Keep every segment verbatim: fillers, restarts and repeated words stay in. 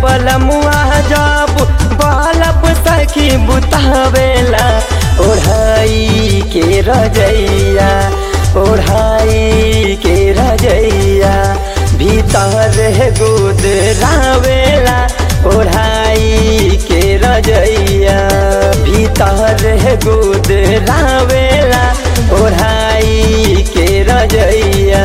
बलमुआ जब बालप सखी बुतावेला ओढ़ाई के रजैया ओढ़ाई के रजैया भीतर गोद रावेला ओढ़ाई के रजैया भीतर गोद रावेला ओढ़ाई के रजैया।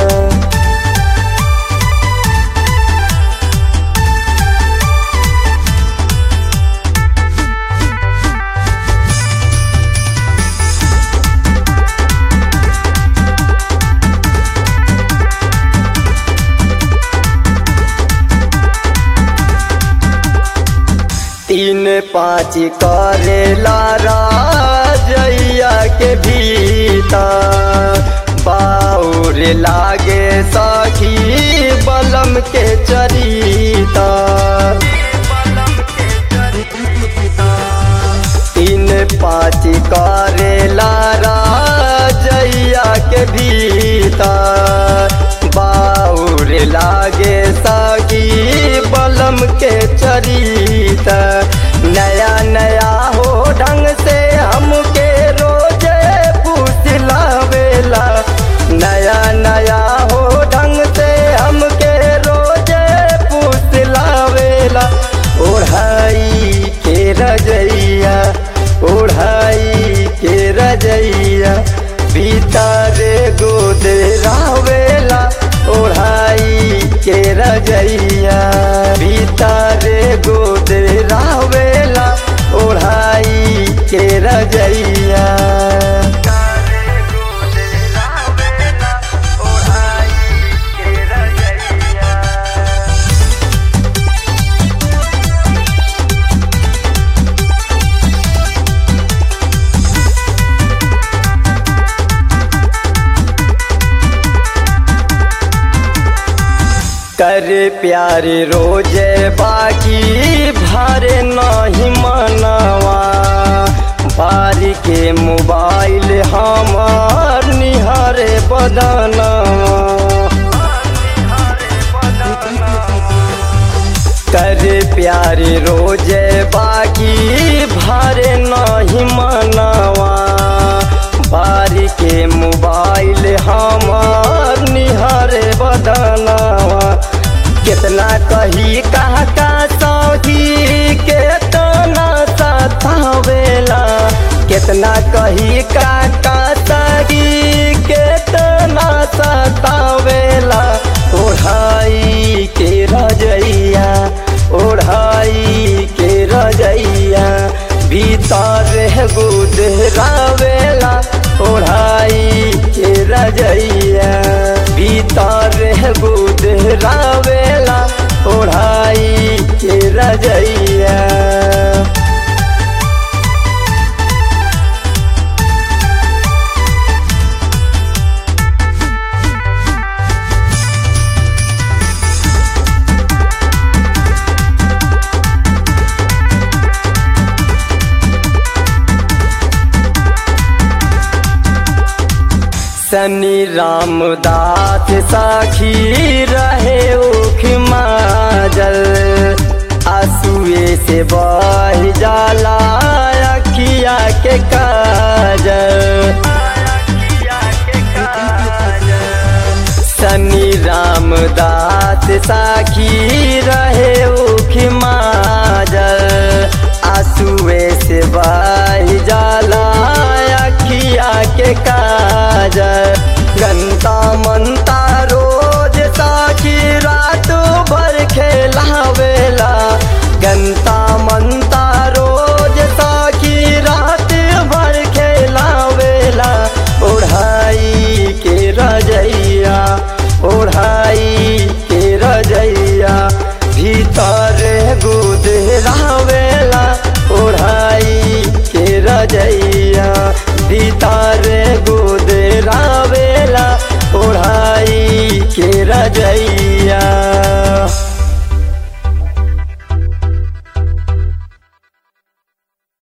तीन पाँच करेला राजैया के भीतर बाउर लागे सखी बलम के चरिता तीन पाँच करेला राजैया के भीतर बाउर लागे सखी बलम के चरिता नया नया हो ढंग से हमके रोजे पूछ लावेला नया नया हो ढंग से हमके रोजे पूछ लावेला ओढ़ाई के रजैया ओढ़ाई के रजैया भीतर गोद रावेला ओढ़ाई के रजैया भीतर गोद रावेला ओढ़ाई के रजैया। कर प्यार रोजे बाकी भरे नहीं मनवा बारी के मोबाइल हमार निहारे बदनवा कर प्यार रोजे बाकी भरे नहीं मनवा बारी के मोबाइल हमार निहारे बदनवा कितना कही कहा का सौखी केतना सतावेला कितना कही का का सगी केतना सतावेला ओढ़ाई के रजैया ओढ़ाई के रजैया भीतर गोद रावेला ओढ़ाई के रजैया भीतर गोद रावेला ओढ़ाई के रजैया। शनि रामदास साखी रहे उख माजल आंसुए से बह जाला अखिया के काजल शनि रामदास साखी रहे उख माजल आंसुए से बह जाला अखिया के काजल गंता मनता रोज साखी रात भर खेलावेला गंता मनता रोज साखी रात भर खेलावेला ओढ़ाई के रजैया ओढ़ाई के रजैया भीतर गोद रावेला ओढ़ाई